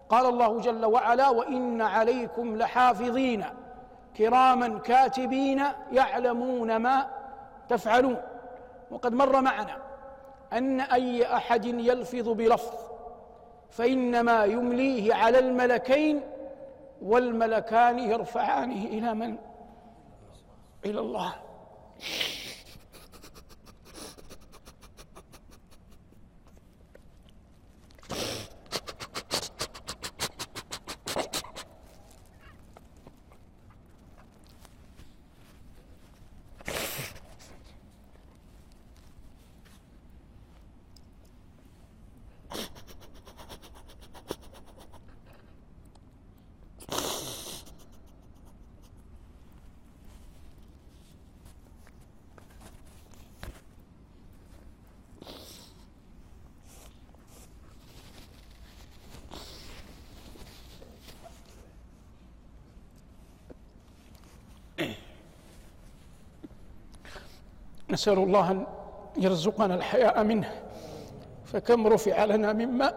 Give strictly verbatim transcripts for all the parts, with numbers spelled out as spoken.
قال الله جل وعلا: وإن عليكم لحافظين كراما كاتبين يعلمون ما تفعلون. وقد مر معنا أن أي أحد يلفظ بلفظ فإنما يمليه على الملكين، والملكان يرفعانه إلى من؟ إلى الله. نسأل الله أن يرزقنا الحياء منه، فكم رفع لنا مما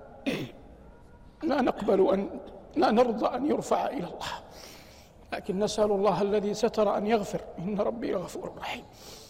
لا نقبل أن لا نرضى أن يرفع إلى الله، لكن نسأل الله الذي ستر أن يغفر، إن ربي غفور رحيم.